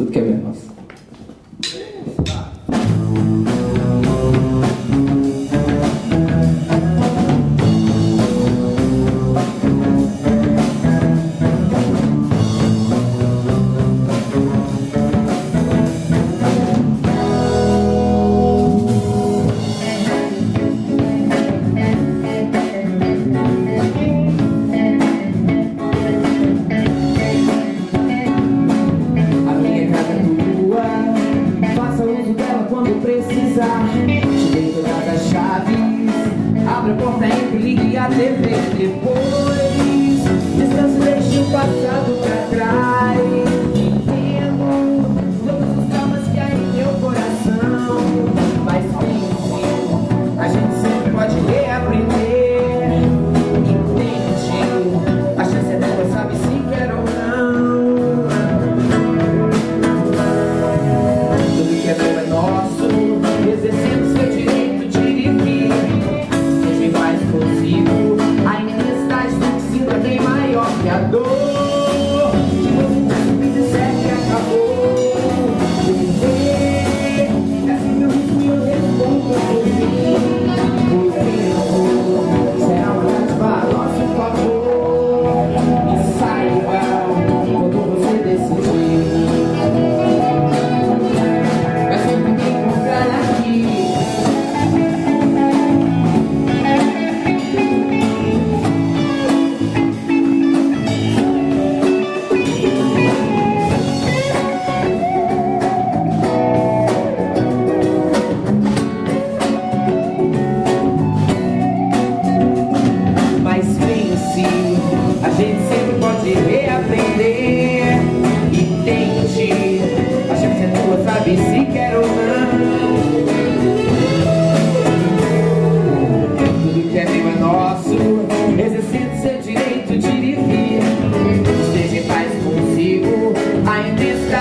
Tudo que é meu é nosso. Te dei todas as chaves. Abre a porta, entre, ligue a TV. Depois descanso, deixe o passado pra trás. Entendo todos os traumas que há em meu coração. Mas pense, a gente sempre pode reaprender. Entende, a chance é tua, sabe se quer ou não. Tudo que é meu é nosso, exercendo seu direito de vir. Seja em paz consigo, a intensidade do que sinto é bem maior que a dor. Que você me disser que acabou. Viver é assim meu ritmo e eu respondo por mim. O tempo será uma dádiva a nosso favor. E saiba quando você decidir. Vai sempre me encontrar aqui. Mas pense, a gente sempre pode reaprender. E tente, a chance é tua, sabe se quer ou não. Tudo que é meu é nosso, exercendo seu direito de vir. Esteja em paz consigo, a intenção